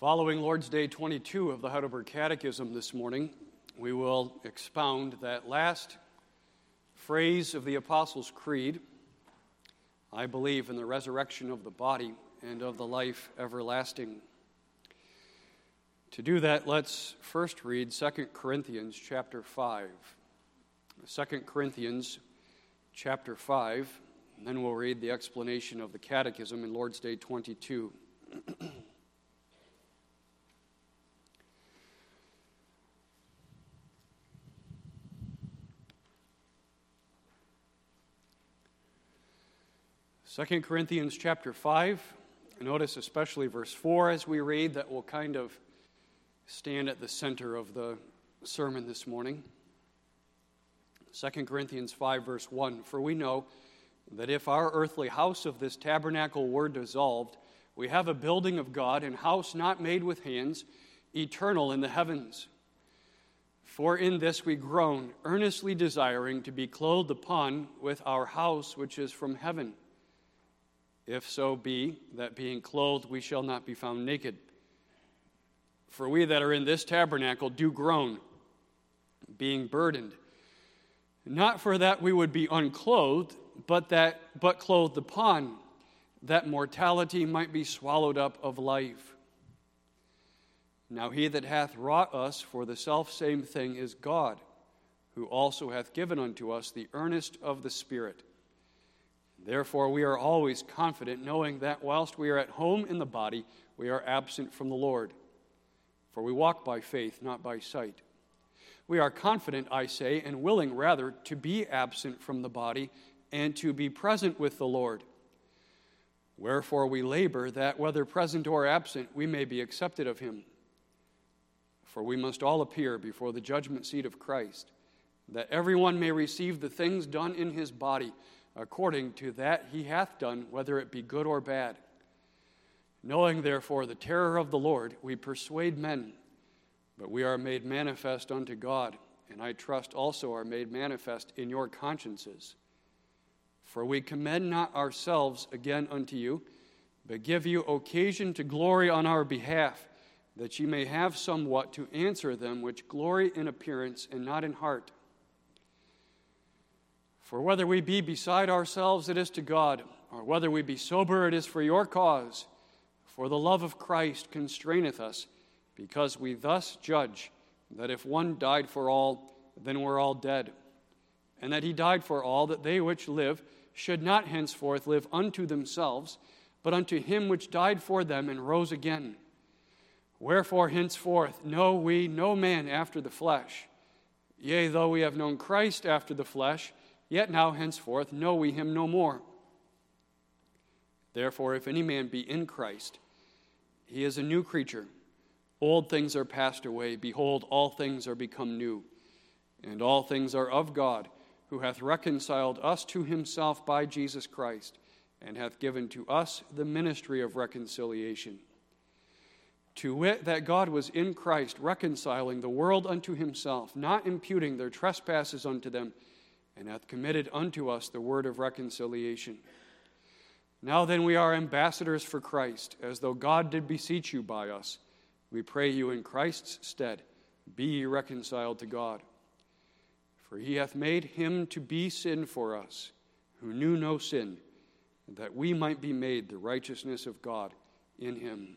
Following Lord's Day 22 of the Heidelberg Catechism this morning, we will expound that last phrase of the Apostles' Creed, I believe in the resurrection of the body and of the life everlasting. To do that, let's first read 2 Corinthians chapter 5. 2 Corinthians chapter 5, and then we'll read the explanation of the Catechism in Lord's Day 22. 2 Corinthians chapter 5, notice especially verse 4 as we read, that will kind of stand at the center of the sermon this morning. 2 Corinthians 5 verse 1, for we know that if our earthly house of this tabernacle were dissolved, we have a building of God, and house not made with hands, eternal in the heavens. For in this we groan, earnestly desiring to be clothed upon with our house which is from heaven. If so be that being clothed we shall not be found naked. For we that are in this tabernacle do groan, being burdened, not for that we would be unclothed, but clothed upon, that mortality might be swallowed up of life. Now he that hath wrought us for the selfsame thing is God, who also hath given unto us the earnest of the Spirit. Therefore we are always confident, knowing that whilst we are at home in the body, we are absent from the Lord. For we walk by faith, not by sight. We are confident, I say, and willing rather to be absent from the body and to be present with the Lord. Wherefore we labor that, whether present or absent, we may be accepted of him. For we must all appear before the judgment seat of Christ, that everyone may receive the things done in his body, according to that he hath done, whether it be good or bad. Knowing therefore the terror of the Lord, we persuade men, but we are made manifest unto God, and I trust also are made manifest in your consciences. For we commend not ourselves again unto you, but give you occasion to glory on our behalf, that ye may have somewhat to answer them which glory in appearance and not in heart. For whether we be beside ourselves, it is to God, or whether we be sober, it is for your cause. For the love of Christ constraineth us, because we thus judge that if one died for all, then we're all dead. And that he died for all, that they which live should not henceforth live unto themselves, but unto him which died for them and rose again. Wherefore henceforth know we no man after the flesh. Yea, though we have known Christ after the flesh, yet now henceforth know we him no more. Therefore, if any man be in Christ, he is a new creature. Old things are passed away. Behold, all things are become new. And all things are of God, who hath reconciled us to himself by Jesus Christ, and hath given to us the ministry of reconciliation. To wit, that God was in Christ reconciling the world unto himself, not imputing their trespasses unto them, and hath committed unto us the word of reconciliation. Now then we are ambassadors for Christ, as though God did beseech you by us. We pray you in Christ's stead, be ye reconciled to God. For he hath made him to be sin for us, who knew no sin, that we might be made the righteousness of God in him.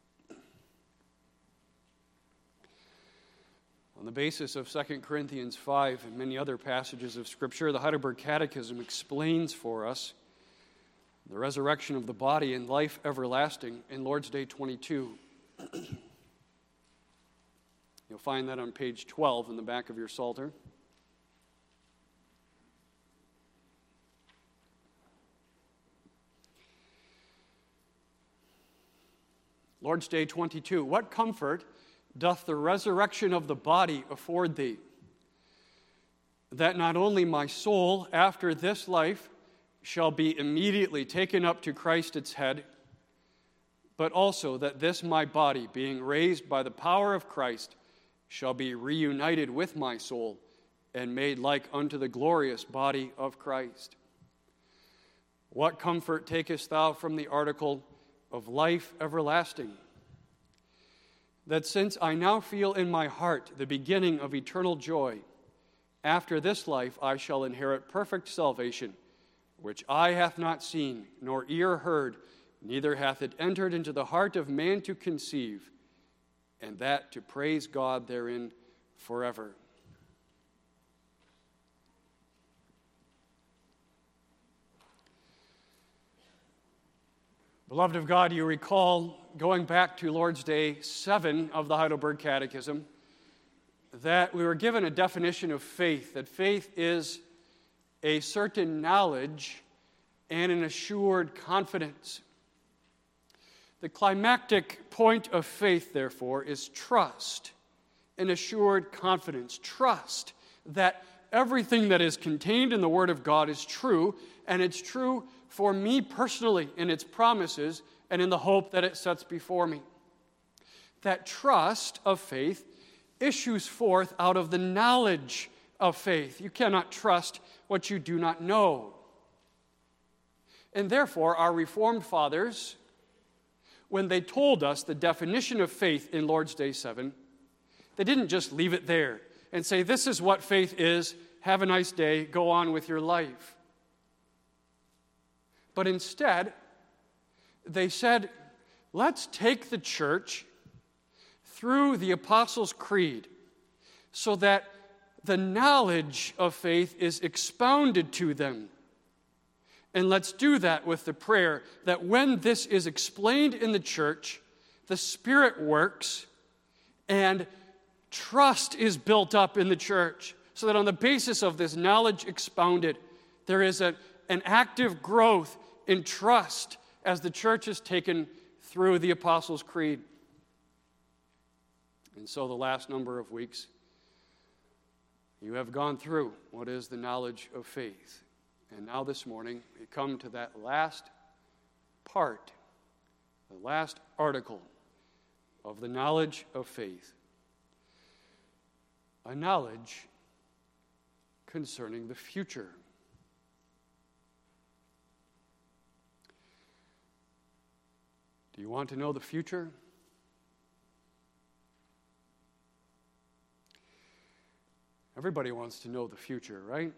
On the basis of 2 Corinthians 5 and many other passages of Scripture, the Heidelberg Catechism explains for us the resurrection of the body and life everlasting in Lord's Day 22. You'll find that on page 12 in the back of your Psalter. Lord's Day 22. What comfort doth the resurrection of the body afford thee? That not only my soul after this life shall be immediately taken up to Christ its head, but also that this my body, being raised by the power of Christ, shall be reunited with my soul and made like unto the glorious body of Christ. What comfort takest thou from the article of life everlasting? that since I now feel in my heart the beginning of eternal joy, after this life I shall inherit perfect salvation, which eye hath not seen, nor ear heard, neither hath it entered into the heart of man to conceive, and that to praise God therein forever. Beloved of God, you recall, going back to Lord's Day 7 of the Heidelberg Catechism, that we were given a definition of faith, that faith is a certain knowledge and an assured confidence. The climactic point of faith, therefore, is trust, an assured confidence. Trust that everything that is contained in the Word of God is true, and it's true for me personally in its promises and in the hope that it sets before me. That trust of faith issues forth out of the knowledge of faith. You cannot trust what you do not know. And therefore, our Reformed fathers, when they told us the definition of faith in Lord's Day 7, they didn't just leave it there and say, this is what faith is, have a nice day, go on with your life. But instead, they said, let's take the church through the Apostles' Creed so that the knowledge of faith is expounded to them. And let's do that with the prayer that when this is explained in the church, the Spirit works and trust is built up in the church, so that on the basis of this knowledge expounded, there is an active growth in trust as the church is taken through the Apostles' Creed. And so the last number of weeks, you have gone through what is the knowledge of faith. And now this morning, we come to that last part, the last article of the knowledge of faith. A knowledge concerning the future. Do you want to know the future? Everybody wants to know the future, right?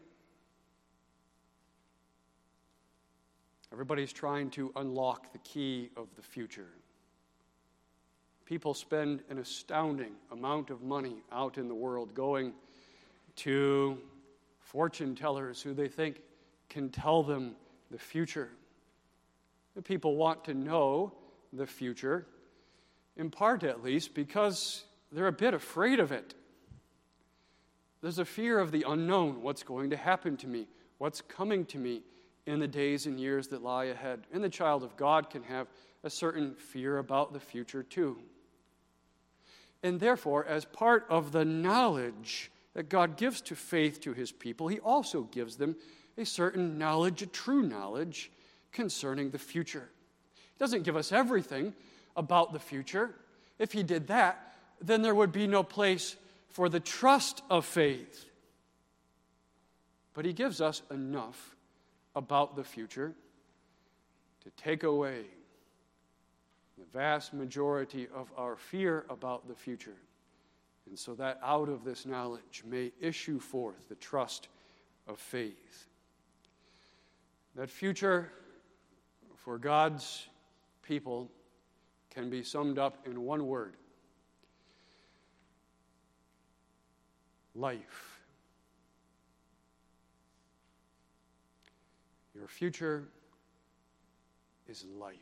Everybody's trying to unlock the key of the future. People spend an astounding amount of money out in the world going to fortune tellers who they think can tell them the future. The people want to know the future, in part at least, because they're a bit afraid of it. There's a fear of the unknown, what's going to happen to me, what's coming to me in the days and years that lie ahead. And the child of God can have a certain fear about the future too. And therefore, as part of the knowledge that God gives to faith to his people, he also gives them a certain knowledge, a true knowledge concerning the future. He doesn't give us everything about the future. If he did that, then there would be no place for the trust of faith. But he gives us enough about the future to take away the vast majority of our fear about the future, and so that out of this knowledge may issue forth the trust of faith. That future for God's people can be summed up in one word: life. Your future is life.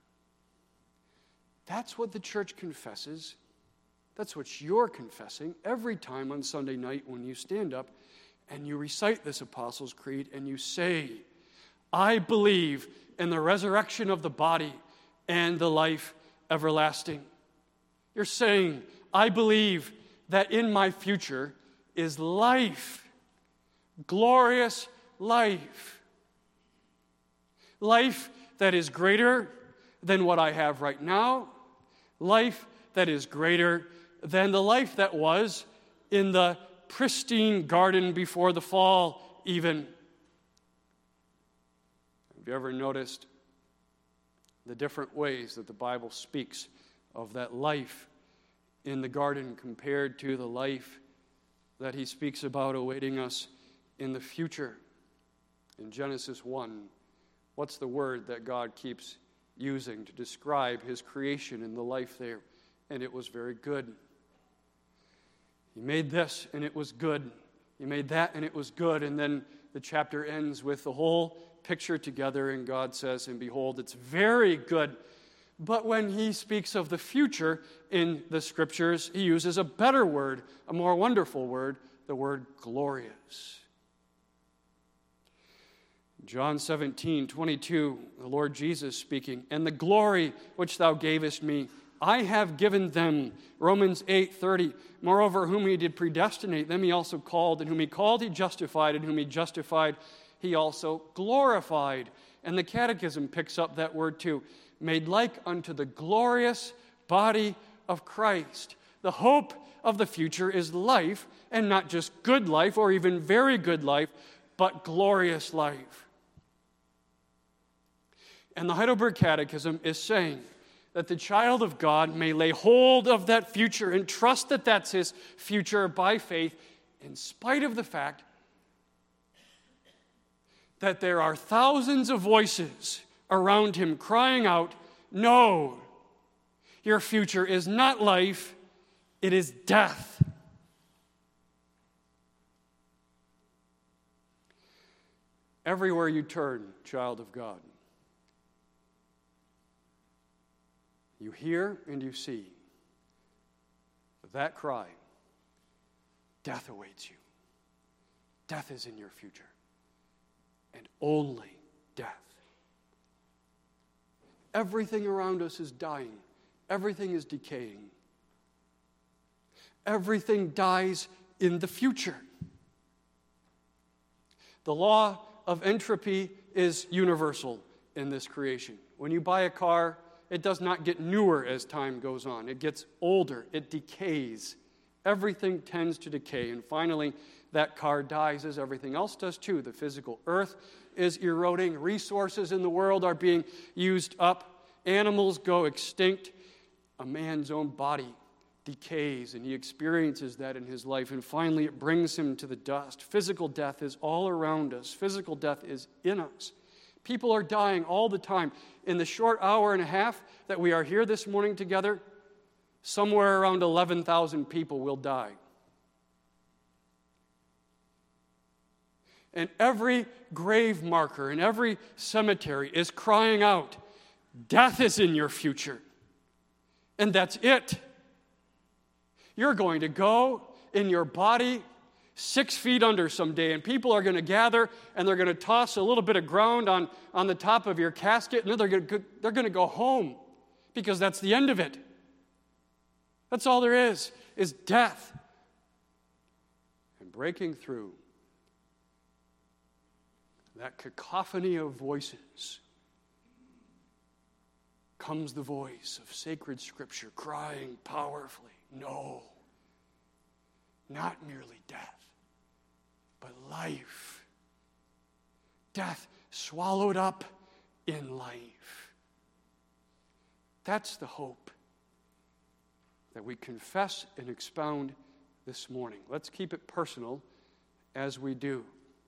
That's what the church confesses. That's what you're confessing every time on Sunday night when you stand up and you recite this Apostles' Creed and you say, I believe in the resurrection of the body and the life everlasting. You're saying, I believe that in my future is life, glorious life. Life that is greater than what I have right now. Life that is greater than the life that was in the pristine garden before the fall, even. Have you ever noticed the different ways that the Bible speaks of that life in the garden compared to the life that he speaks about awaiting us in the future. In Genesis 1, what's the word that God keeps using to describe his creation and the life there? And it was very good. He made this, and it was good. He made that, and it was good. And then the chapter ends with the whole picture together, and God says, and behold, it's very good. But when he speaks of the future in the Scriptures, he uses a better word, a more wonderful word, the word glorious. John 17:22, the Lord Jesus speaking, and the glory which thou gavest me, I have given them. Romans 8:30, moreover, whom he did predestinate, them he also called, and whom he called he justified, and whom he justified he also glorified. And the Catechism picks up that word too, made like unto the glorious body of Christ. The hope of the future is life, and not just good life or even very good life, but glorious life. And the Heidelberg Catechism is saying that the child of God may lay hold of that future and trust that that's his future by faith, in spite of the fact that there are thousands of voices around him crying out, no, your future is not life, it is death. Everywhere you turn, child of God, you hear and you see that cry, death awaits you. Death is in your future. And only death. Everything around us is dying. Everything is decaying. Everything dies in the future. The law of entropy is universal in this creation. When you buy a car, it does not get newer as time goes on. It gets older. It decays. Everything tends to decay. And finally, that car dies as everything else does too. The physical earth is eroding. Resources in the world are being used up. Animals go extinct. A man's own body decays, and he experiences that in his life. And finally, it brings him to the dust. Physical death is all around us. Physical death is in us. People are dying all the time. In the short hour and a half that we are here this morning together, somewhere around 11,000 people will die. And every grave marker in every cemetery is crying out, death is in your future. And that's it. You're going to go in your body 6 feet under someday, and people are going to gather, and they're going to toss a little bit of ground on the top of your casket, and they're going to go home, because that's the end of it. That's all there is death. And breaking through that cacophony of voices comes the voice of sacred Scripture crying powerfully, no, not merely death, but life. Death swallowed up in life. That's the hope that we confess and expound this morning. Let's keep it personal as we do.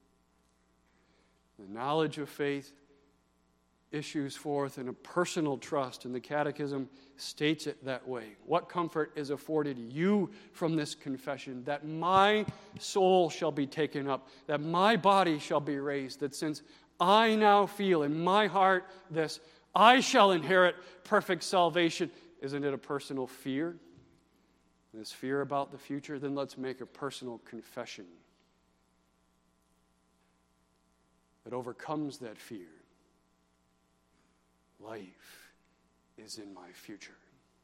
The knowledge of faith issues forth in a personal trust, and the Catechism states it that way. What comfort is afforded you from this confession? That my soul shall be taken up, that my body shall be raised, that since I now feel in my heart this, I shall inherit perfect salvation. Isn't it a personal fear? This fear about the future? Then let's make a personal confession that overcomes that fear. Life is in my future.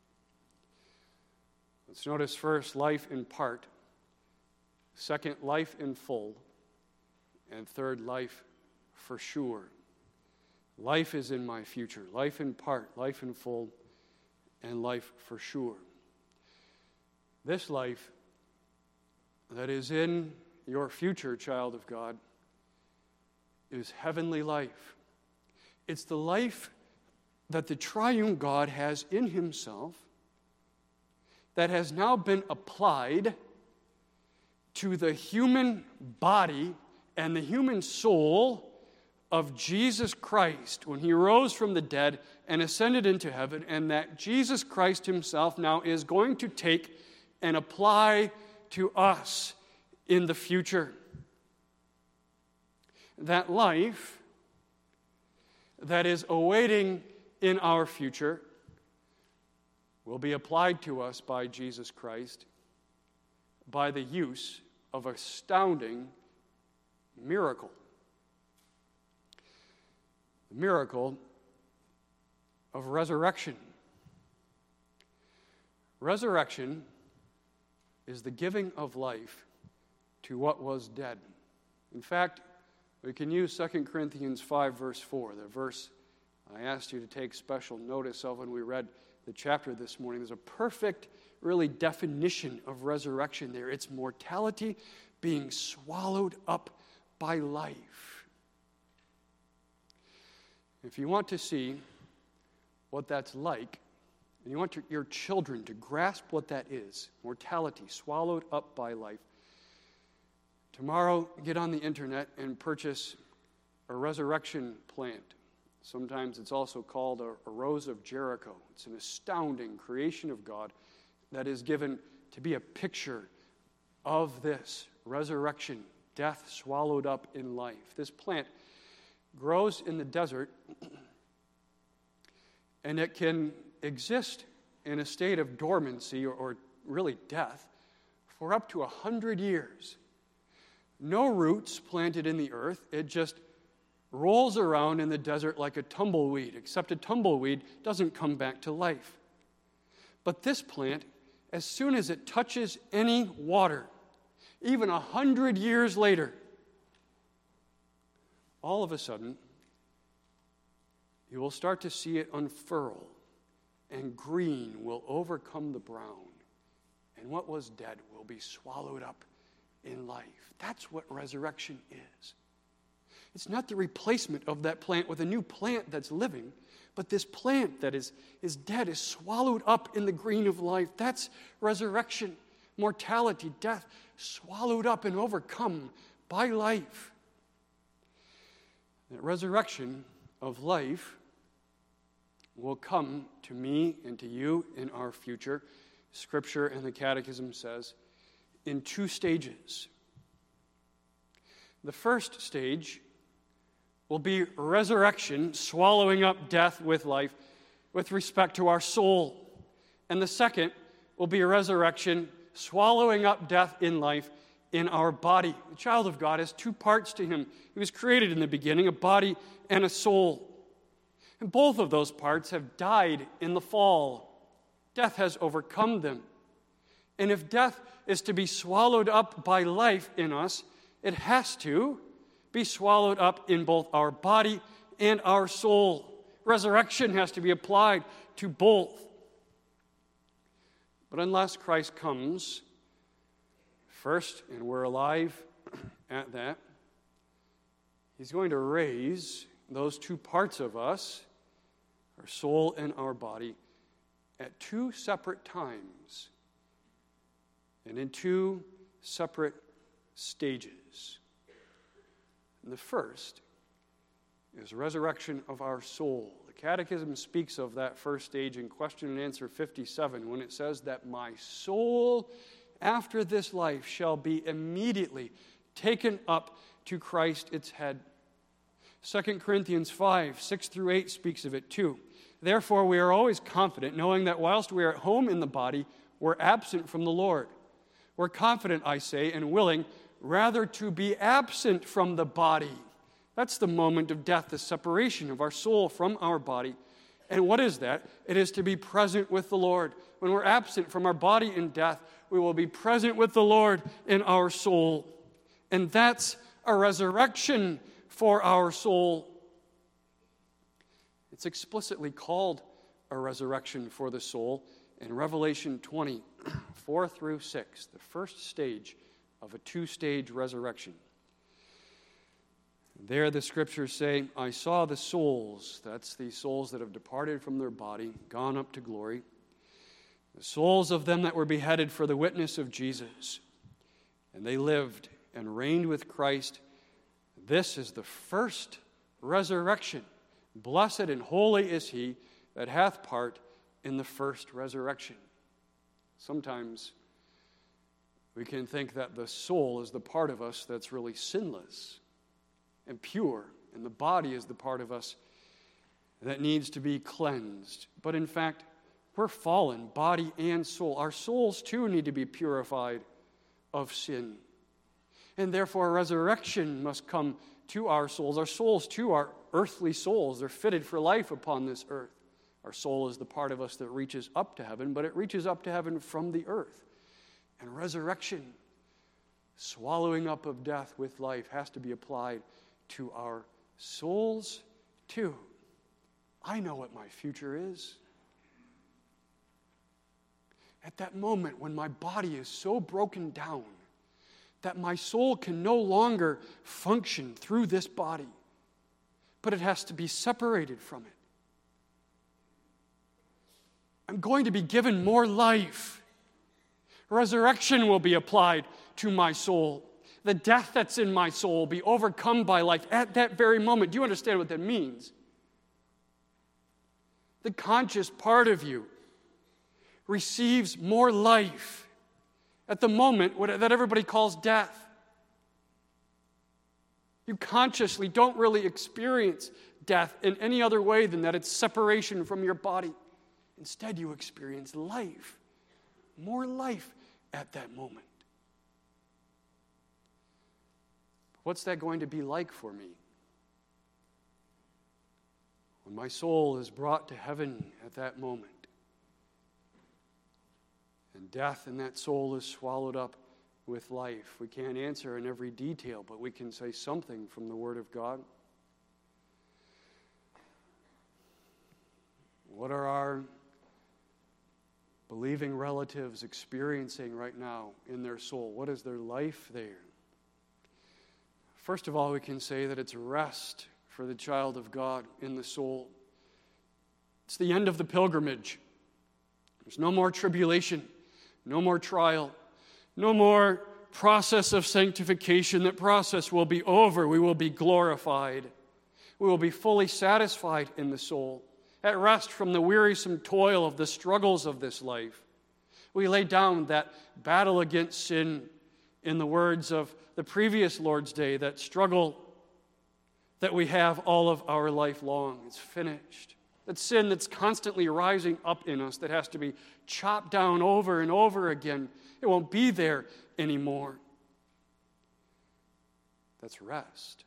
Let's notice first, life in part. Second, life in full. And third, life for sure. Life is in my future. Life in part, life in full, and life for sure. This life that is in your future, child of God, is heavenly life. It's the life that the triune God has in himself, that has now been applied to the human body and the human soul of Jesus Christ when he rose from the dead and ascended into heaven, and that Jesus Christ himself now is going to take and apply to us in the future. That life that is awaiting in our future will be applied to us by Jesus Christ by the use of astounding miracle. The miracle of resurrection. Resurrection is the giving of life to what was dead. In fact, we can use 2 Corinthians 5, verse 4, the verse I asked you to take special notice of when we read the chapter this morning. There's a perfect, really, definition of resurrection there. It's mortality being swallowed up by life. If you want to see what that's like, and you want your children to grasp what that is, mortality swallowed up by life, tomorrow get on the internet and purchase a resurrection plant. Sometimes it's also called a rose of Jericho. It's an astounding creation of God that is given to be a picture of this resurrection, death swallowed up in life. This plant grows in the desert, and it can exist in a state of dormancy or really death for up to 100 years. No roots planted in the earth. It just rolls around in the desert like a tumbleweed, except a tumbleweed doesn't come back to life. But this plant, as soon as it touches any water, even 100 years later, all of a sudden, you will start to see it unfurl, and green will overcome the brown, and what was dead will be swallowed up in life. That's what resurrection is. It's not the replacement of that plant with a new plant that's living, but this plant that is dead is swallowed up in the green of life. That's resurrection, mortality, death, swallowed up and overcome by life. That resurrection of life will come to me and to you in our future. Scripture and the Catechism says in 2 stages. The first stage will be resurrection, swallowing up death with life with respect to our soul. And the second will be resurrection, swallowing up death in life in our body. The child of God has 2 parts to him. He was created in the beginning, a body and a soul. And both of those parts have died in the fall. Death has overcome them. And if death is to be swallowed up by life in us, it has to be swallowed up in both our body and our soul. Resurrection has to be applied to both. But unless Christ comes first, and we're alive at that, he's going to raise those 2 parts of us, our soul and our body, at 2 separate times and in 2 separate stages. And the first is resurrection of our soul. The Catechism speaks of that first stage in question and answer 57 when it says that my soul after this life shall be immediately taken up to Christ its head. 2 Corinthians 5, 6 through 8 speaks of it too. Therefore we are always confident, knowing that whilst we are at home in the body, we're absent from the Lord. We're confident, I say, and willing rather to be absent from the body. That's the moment of death, the separation of our soul from our body. And what is that? It is to be present with the Lord. When we're absent from our body in death, we will be present with the Lord in our soul. And that's a resurrection for our soul. It's explicitly called a resurrection for the soul in Revelation 20, 4 through 6, the first stage of a 2-stage resurrection. There the scriptures say, I saw the souls, that's the souls that have departed from their body, gone up to glory. the souls of them that were beheaded for the witness of Jesus. And they lived and reigned with Christ. This is the first resurrection. Blessed and holy is he that hath part in the first resurrection. Sometimes we can think that the soul is the part of us that's really sinless and pure, and the body is the part of us that needs to be cleansed. But in fact, we're fallen, body and soul. Our souls too need to be purified of sin. And therefore, resurrection must come to our souls. Our souls too are earthly souls. They're fitted for life upon this earth. Our soul is the part of us that reaches up to heaven, but it reaches up to heaven from the earth. And resurrection, swallowing up of death with life, has to be applied to our souls too. I know what my future is. At that moment when my body is so broken down that my soul can no longer function through this body, but it has to be separated from it. I'm going to be given more life. Resurrection will be applied to my soul. The death that's in my soul will be overcome by life at that very moment. Do you understand what that means? The conscious part of you receives more life at the moment that everybody calls death. You consciously don't really experience death in any other way than that it's separation from your body. Instead, you experience life, more life at that moment. What's that going to be like for me? When my soul is brought to heaven at that moment, and death in that soul is swallowed up with life. We can't answer in every detail, but we can say something from the Word of God. What are our believing relatives experiencing right now in their soul? What is their life there? First of all, we can say that it's rest for the child of God in the soul. It's the end of the pilgrimage. There's no more tribulation, no more trial, no more process of sanctification. That process will be over. We will be glorified. We will be fully satisfied in the soul, at rest from the wearisome toil of the struggles of this life. We lay down that battle against sin, in the words of the previous Lord's Day, that struggle that we have all of our life long. It's finished. That sin that's constantly rising up in us, that has to be chopped down over and over again, it won't be there anymore. That's rest.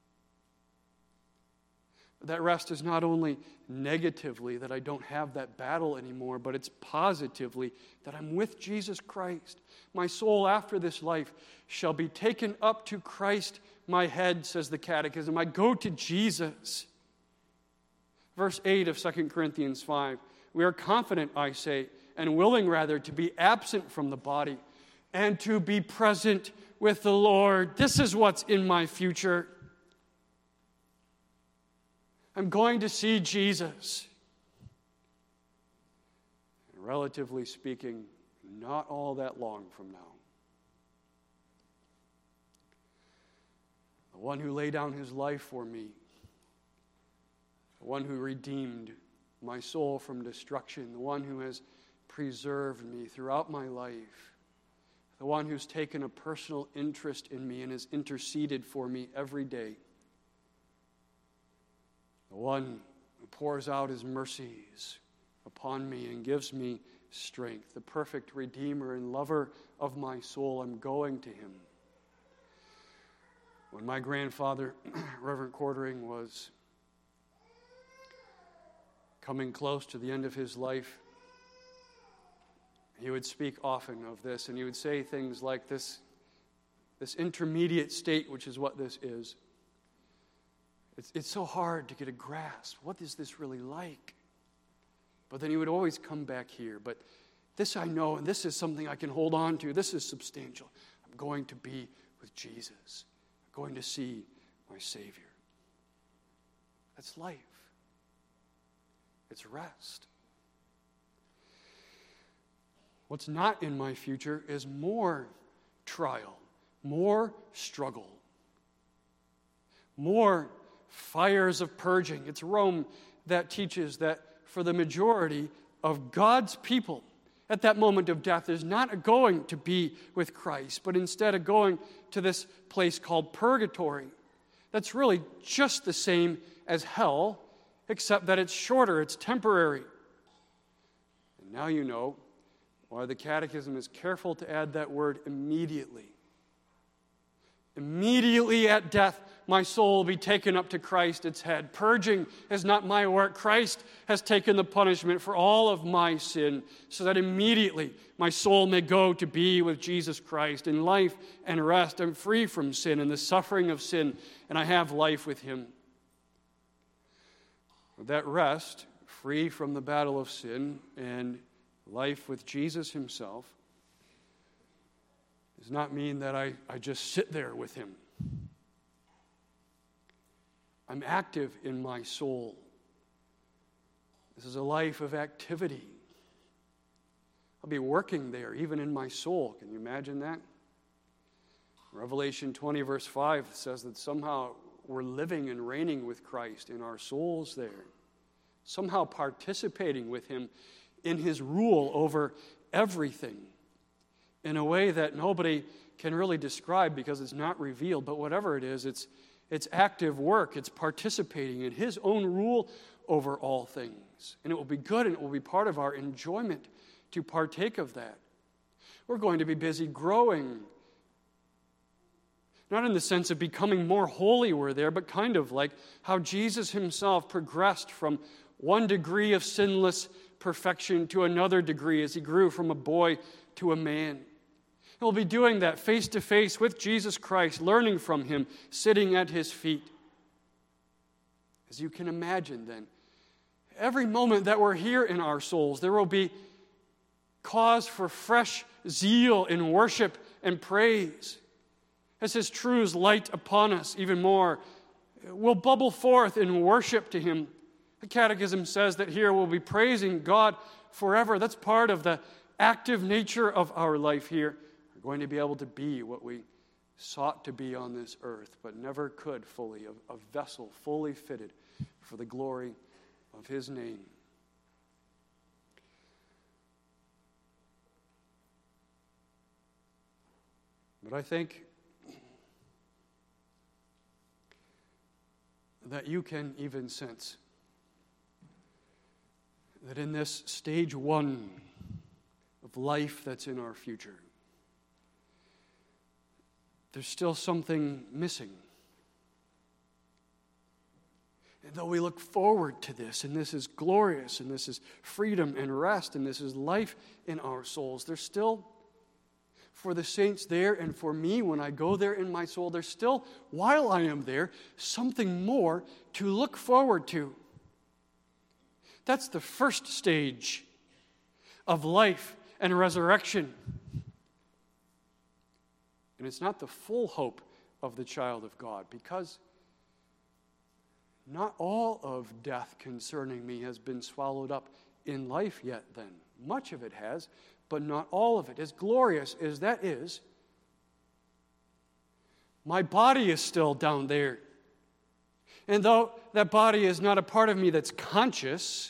That rest is not only negatively that I don't have that battle anymore, but it's positively that I'm with Jesus Christ. My soul after this life shall be taken up to Christ my head, says the Catechism. I go to Jesus. Verse 8 of 2 Corinthians 5. We are confident, I say, and willing rather to be absent from the body and to be present with the Lord. This is what's in my future. I'm going to see Jesus. And relatively speaking, not all that long from now. The one who laid down his life for me, the one who redeemed my soul from destruction, the one who has preserved me throughout my life, the one who's taken a personal interest in me and has interceded for me every day, the one who pours out his mercies upon me and gives me strength, the perfect Redeemer and lover of my soul. I'm going to him. When my grandfather, Reverend Cordering, was coming close to the end of his life, he would speak often of this, and he would say things like this intermediate state, which is what this is. It's so hard to get a grasp. What is this really like? But then he would always come back here. But this I know, and this is something I can hold on to. This is substantial. I'm going to be with Jesus. I'm going to see my Savior. That's life. It's rest. What's not in my future is more trial, more struggle, more fires of purging. It's Rome that teaches that for the majority of God's people, at that moment of death, is not going to be with Christ, but instead of going to this place called purgatory. That's really just the same as hell, except that it's shorter, it's temporary. And now you know why the Catechism is careful to add that word immediately. Immediately at death, my soul will be taken up to Christ, its head. Purging is not my work. Christ has taken the punishment for all of my sin, so that immediately my soul may go to be with Jesus Christ in life and rest. I'm free from sin and the suffering of sin, and I have life with Him. That rest, free from the battle of sin and life with Jesus Himself, does not mean that I just sit there with Him. I'm active in my soul. This is a life of activity. I'll be working there, even in my soul. Can you imagine that? Revelation 20, verse 5 says that somehow we're living and reigning with Christ in our souls there, somehow participating with Him in His rule over everything in a way that nobody can really describe because it's not revealed. But whatever it is, it's active work. It's participating in His own rule over all things. And it will be good, and it will be part of our enjoyment to partake of that. We're going to be busy growing. Not in the sense of becoming more holy we're there, but kind of like how Jesus Himself progressed from one degree of sinless perfection to another degree as He grew from a boy to a man. And we'll be doing that face to face with Jesus Christ, learning from Him, sitting at His feet. As you can imagine then, every moment that we're here in our souls, there will be cause for fresh zeal in worship and praise. As His truths light upon us even more, we'll bubble forth in worship to Him. The Catechism says that here we'll be praising God forever. That's part of the active nature of our life here. We're going to be able to be what we sought to be on this earth, but never could fully, a vessel fully fitted for the glory of His name. But I think that you can even sense that in this stage one of life that's in our future, there's still something missing. And though we look forward to this, and this is glorious, and this is freedom and rest, and this is life in our souls, there's still, for the saints there and for me when I go there in my soul, there's still, while I am there, something more to look forward to. That's the first stage of life and resurrection. And it's not the full hope of the child of God, because not all of death concerning me has been swallowed up in life yet then. Much of it has, but not all of it. As glorious as that is, my body is still down there. And though that body is not a part of me that's conscious,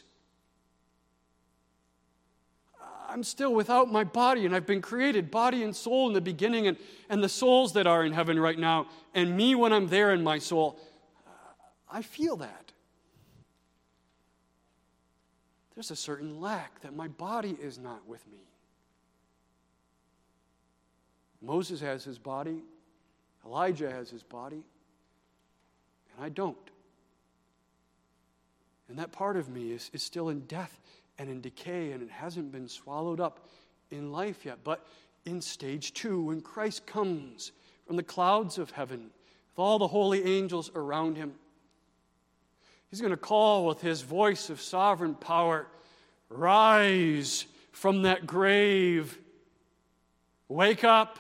I'm still without my body, and I've been created body and soul in the beginning, and the souls that are in heaven right now, and me when I'm there in my soul, I feel that. There's a certain lack that my body is not with me. Moses has his body, Elijah has his body, and I don't. And that part of me is still in death and in decay, and it hasn't been swallowed up in life yet. But in stage 2, when Christ comes from the clouds of heaven with all the holy angels around Him, He's going to call with His voice of sovereign power, "Rise from that grave, wake up."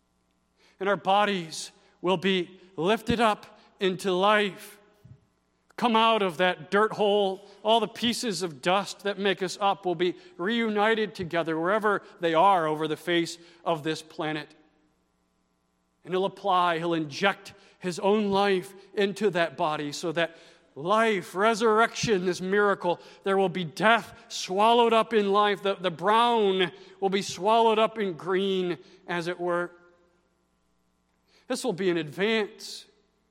And our bodies will be lifted up into life. come out of that dirt hole. All the pieces of dust that make us up will be reunited together wherever they are over the face of this planet. And he'll inject his own life into that body so that life, resurrection, this miracle, there will be death swallowed up in life. The brown will be swallowed up in green, as it were. This will be an advance,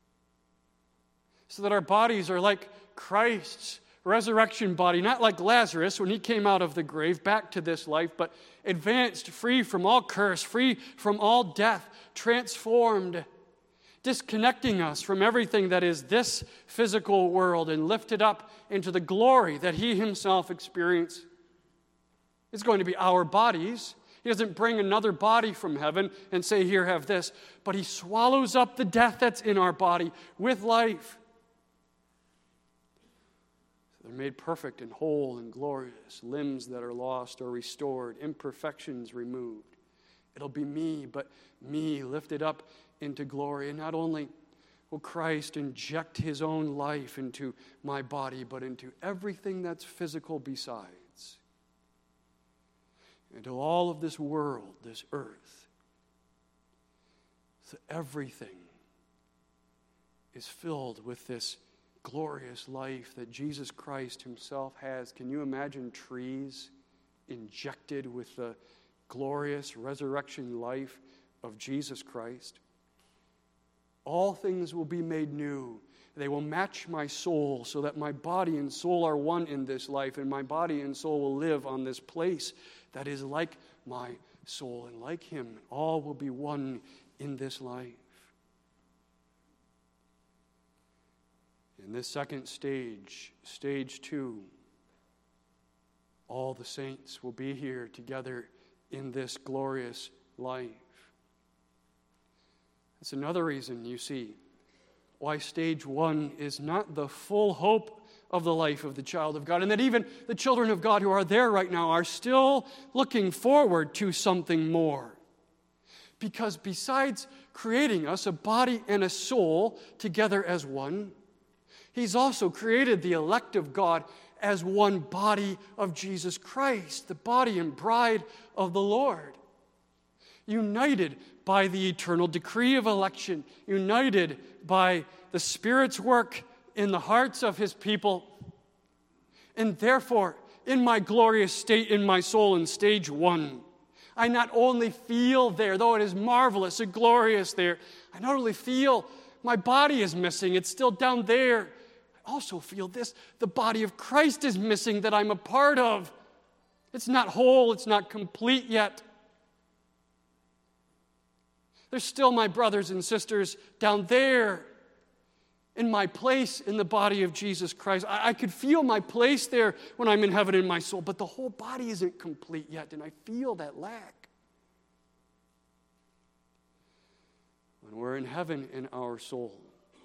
so that our bodies are like Christ's resurrection body, not like Lazarus when he came out of the grave back to this life, but advanced, free from all curse, free from all death, transformed, disconnecting us from everything that is this physical world and lifted up into the glory that he himself experienced. It's going to be our bodies. He doesn't bring another body from heaven and say, here, have this, but he swallows up the death that's in our body with life. They're made perfect and whole and glorious, limbs that are lost are restored, imperfections removed. It'll be me, but me lifted up into glory. And not only will Christ inject his own life into my body, but into everything that's physical besides. Into all of this world, this earth. So everything is filled with this glorious life that Jesus Christ himself has. Can you imagine trees injected with the glorious resurrection life of Jesus Christ? All things will be made new. They will match my soul so that my body and soul are one in this life, and my body and soul will live on this place that is like my soul and like him. All will be one in this life. In this second stage, stage 2, all the saints will be here together in this glorious life. That's another reason, you see, why stage 1 is not the full hope of the life of the child of God, and that even the children of God who are there right now are still looking forward to something more. Because besides creating us, a body and a soul together as one, he's also created the elect of God as one body of Jesus Christ, the body and bride of the Lord. United by the eternal decree of election, united by the Spirit's work in the hearts of his people. And therefore, in my glorious state in my soul in stage 1, I not only feel there, though it is marvelous and glorious there, I not only feel my body is missing, it's still down there. I also feel this, the body of Christ is missing that I'm a part of. It's not whole, it's not complete yet. There's still my brothers and sisters down there in my place in the body of Jesus Christ. I could feel my place there when I'm in heaven in my soul, but the whole body isn't complete yet, and I feel that lack. When we're in heaven in our soul,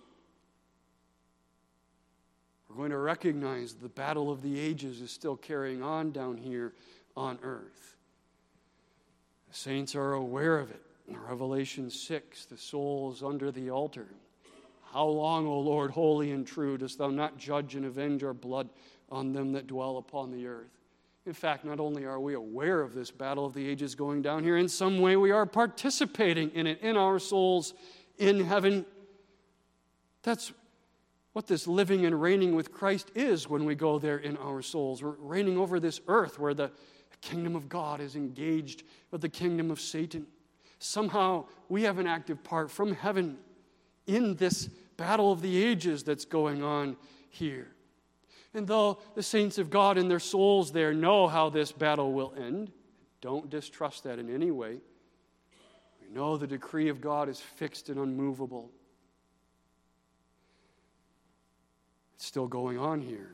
we're going to recognize the battle of the ages is still carrying on down here on earth. The saints are aware of it. In Revelation 6, the soul is under the altar. How long, O Lord, holy and true, dost thou not judge and avenge our blood on them that dwell upon the earth? In fact, not only are we aware of this battle of the ages going down here, in some way we are participating in it, in our souls, in heaven. That's what this living and reigning with Christ is when we go there in our souls. We're reigning over this earth where the kingdom of God is engaged with the kingdom of Satan. Somehow we have an active part from heaven in this battle of the ages that's going on here. And though the saints of God in their souls there know how this battle will end, don't distrust that in any way. We know the decree of God is fixed and unmovable. It's still going on here.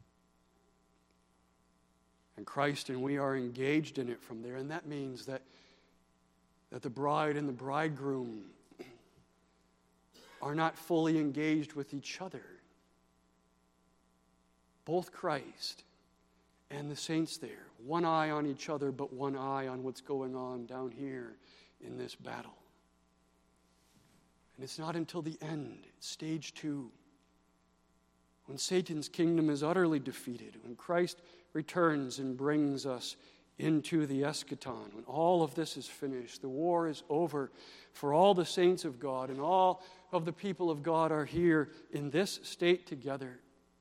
And Christ and we are engaged in it from there, and that means that the bride and the bridegroom are not fully engaged with each other. Both Christ and the saints there, one eye on each other, but one eye on what's going on down here in this battle. And it's not until the end, stage 2, when Satan's kingdom is utterly defeated, when Christ returns and brings us into the eschaton, when all of this is finished, the war is over for all the saints of God, and all of the people of God are here in this state together.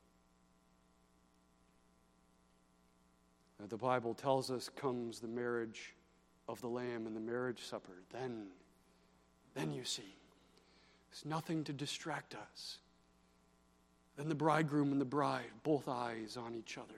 The Bible tells us comes the marriage of the Lamb and the marriage supper. Then you see, there's nothing to distract us. Then the bridegroom and the bride, both eyes on each other,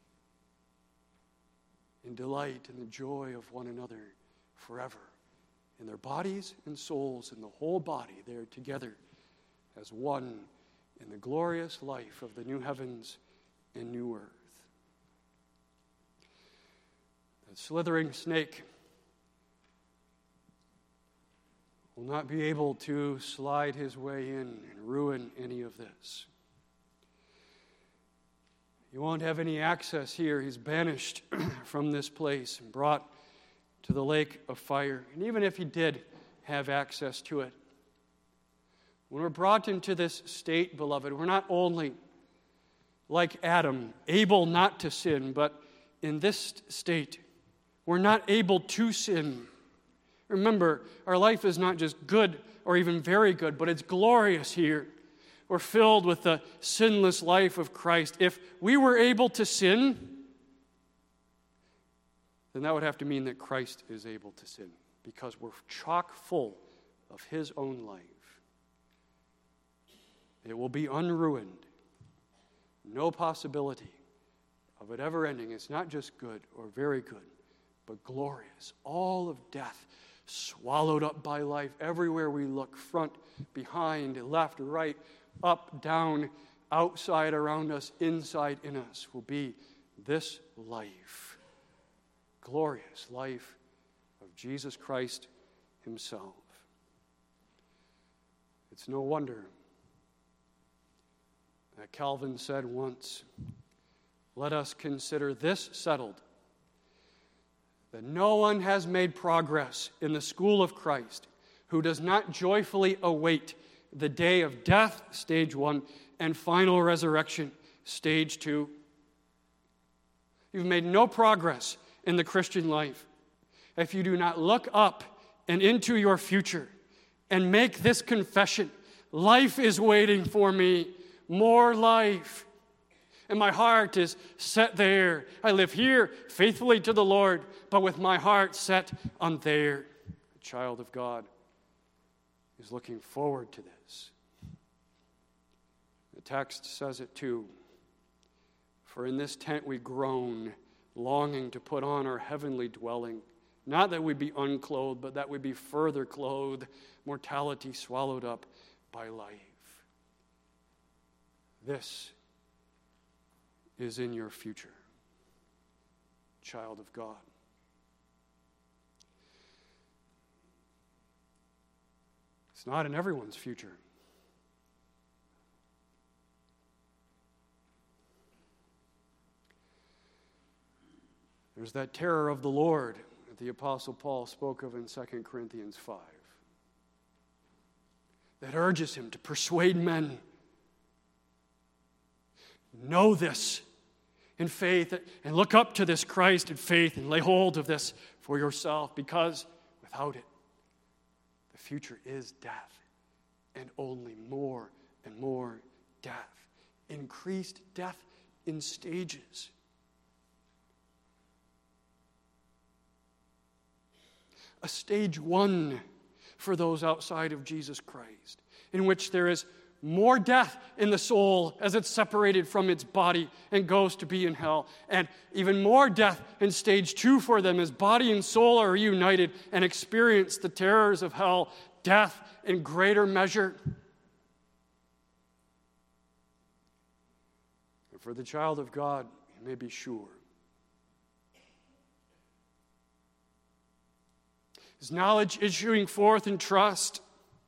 in delight and the joy of one another forever. In their bodies and souls, in the whole body, they're together as one in the glorious life of the new heavens and new earth. The slithering snake will not be able to slide his way in and ruin any of this. He won't have any access here. He's banished from this place and brought to the lake of fire. And even if he did have access to it, when we're brought into this state, beloved, we're not only like Adam, able not to sin, but in this state, we're not able to sin. Remember, our life is not just good or even very good, but it's glorious here. We're filled with the sinless life of Christ. If we were able to sin, then that would have to mean that Christ is able to sin, because we're chock full of his own life. It will be unruined. No possibility of it ever ending. It's not just good or very good, but glorious. All of death swallowed up by life. Everywhere we look, front, behind, left, right, up, down, outside, around us, inside, in us, will be this life. Glorious life of Jesus Christ himself. It's no wonder that Calvin said once, "Let us consider this settled, that no one has made progress in the school of Christ who does not joyfully await the day of death, stage 1, and final resurrection, stage 2. You've made no progress in the Christian life if you do not look up and into your future and make this confession: life is waiting for me, more life. And my heart is set there. I live here faithfully to the Lord, but with my heart set on there. The child of God is looking forward to this. The text says it too. For in this tent we groan, longing to put on our heavenly dwelling. Not that we be unclothed, but that we be further clothed, mortality swallowed up by life. This is in your future, child of God. It's not in everyone's future. There's that terror of the Lord that the Apostle Paul spoke of in 2 Corinthians 5 that urges him to persuade men. Know this in faith and look up to this Christ in faith and lay hold of this for yourself, because without it, the future is death, and only more and more death. Increased death in stages. A stage 1 for those outside of Jesus Christ, in which there is more death in the soul as it's separated from its body and goes to be in hell, and even more death in stage 2 for them as body and soul are reunited and experience the terrors of hell, death in greater measure. And for the child of God, you may be sure, his knowledge issuing forth in trust.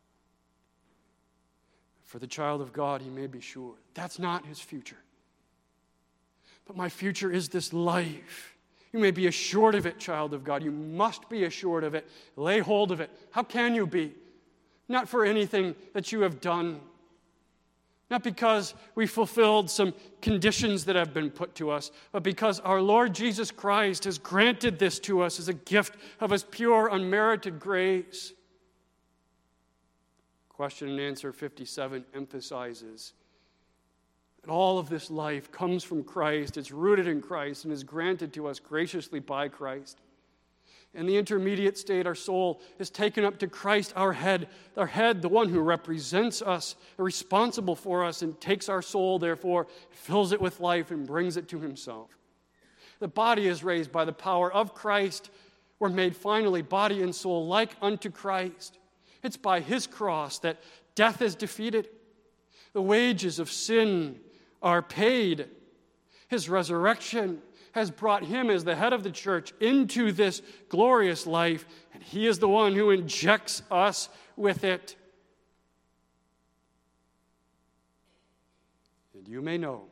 For the child of God, he may be sure that's not his future. But my future is this life. You may be assured of it, child of God. You must be assured of it. Lay hold of it. How can you be? Not for anything that you have done, Not because we fulfilled some conditions that have been put to us, but because our Lord Jesus Christ has granted this to us as a gift of His pure, unmerited grace. Question and answer 57 emphasizes that all of this life comes from Christ, it's rooted in Christ, and is granted to us graciously by Christ. In the intermediate state, our soul is taken up to Christ, our head, the one who represents us, responsible for us, and takes our soul, therefore, fills it with life and brings it to Himself. The body is raised by the power of Christ. We're made finally, body and soul, like unto Christ. It's by His cross that death is defeated. The wages of sin are paid. His resurrection has brought Him as the head of the church into this glorious life, and He is the one who injects us with it. And you may know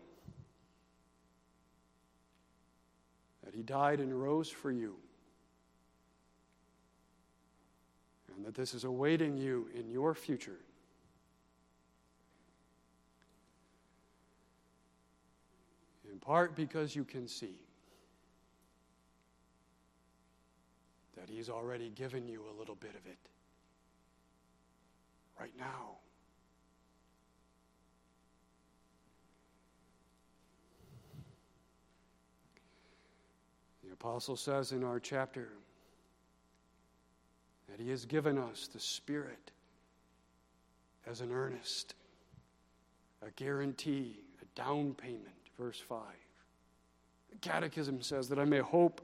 that He died and rose for you, and that this is awaiting you in your future. In part because you can see that He's already given you a little bit of it right now. The apostle says in our chapter that He has given us the Spirit as an earnest, a guarantee, a down payment. Verse 5. The Catechism says that I may hope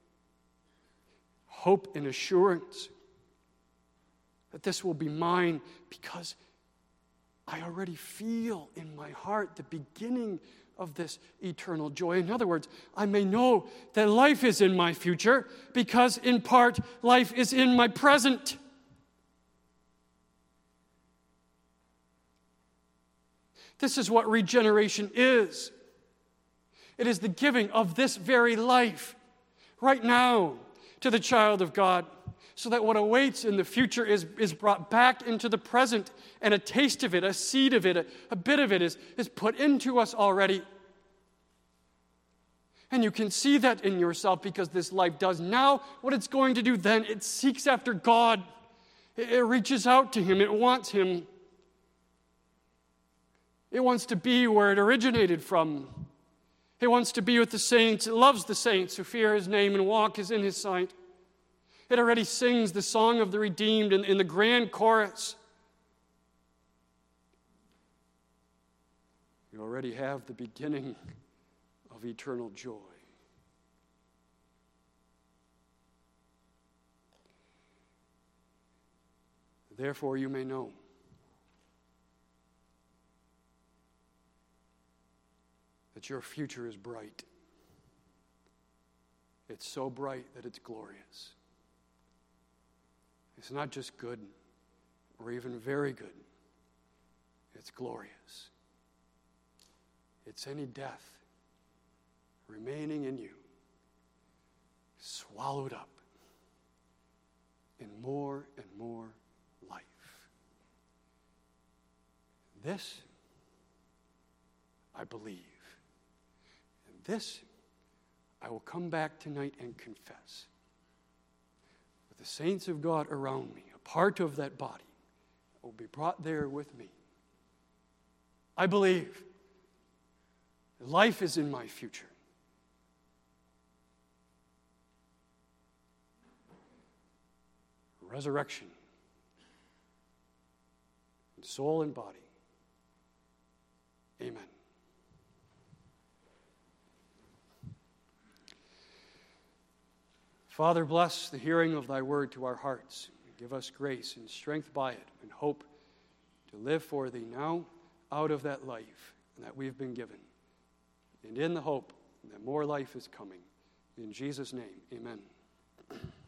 in assurance that this will be mine because I already feel in my heart the beginning of this eternal joy. In other words, I may know that life is in my future because in part life is in my present. This is what regeneration is. It is the giving of this very life right now to the child of God, so that what awaits in the future is brought back into the present, and a taste of it, a seed of it, a bit of it is put into us already. And you can see that in yourself because this life does now what it's going to do then. It seeks after God. It reaches out to Him. It wants Him. It wants to be where it originated from. It wants to be with the saints. It loves the saints who fear His name and walk as in His sight. It already sings the song of the redeemed in the grand chorus. You already have the beginning of eternal joy. Therefore, you may know that your future is bright. It's so bright that it's glorious. It's not just good or even very good. It's glorious. It's any death remaining in you, swallowed up in more and more life. This, I believe. And this, I will come back tonight and confess. With the saints of God around me, a part of that body, will be brought there with me. I believe life is in my future. Resurrection, in soul and body. Amen. Father, bless the hearing of Thy word to our hearts. Give us grace and strength by it and hope to live for Thee now out of that life that we've been given. And in the hope that more life is coming. In Jesus' name, amen.